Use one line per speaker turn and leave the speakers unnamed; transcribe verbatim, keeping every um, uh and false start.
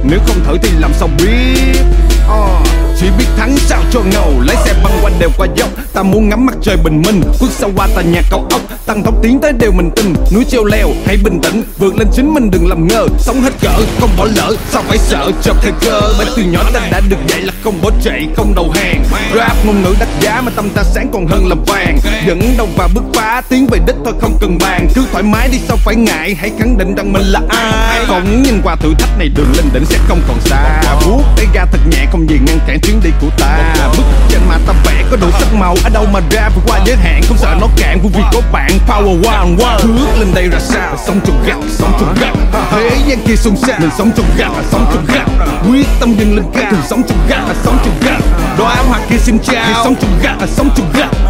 nếu không thử thì làm sao biết. uh, Chỉ biết thắng sao cho ngầu, lái xe băng qua đều qua dốc. Ta muốn ngắm mặt trời bình minh, bước sau qua tòa nhà cao ốc. Tăng tốc tiến tới đều mình tin, núi treo leo hãy bình tĩnh, vượt lên chính mình đừng làm ngơ. Sống hết cỡ, không bỏ lỡ, sao phải sợ chợt thời cơ. Bởi từ nhỏ ta đã được dạy là không bỏ chạy, không đầu hàng. Rap ngôn ngữ đắt giá mà tâm ta sáng còn hơn là vàng. Dẫn đầu và bứt phá, tiến về đích thôi không cần bàn. Cứ thoải mái đi sao phải ngại, hãy khẳng định rằng mình là ai. Không nhìn qua thử thách này, đường lên đỉnh sẽ không còn xa. Vuốt tay ga thật nhẹ, không gì ngăn cản chuyến đi của ta. Bức trên mà ta vẽ có đủ sắc màu, ở đâu mà ra vượt qua giới hạn, không sợ nó cạn. Vụ việc của bạn power one one, bước lên đây ra sao. Sống trong gap, sống trong gap, thế gian kia xôn xao. Mình sống trong gap, sống trong gap, quyết tâm dừng lên cao. Sống trong gap, sống trong gap, đóa hoa kia xin chào. Sống trong gap, sống trong gap.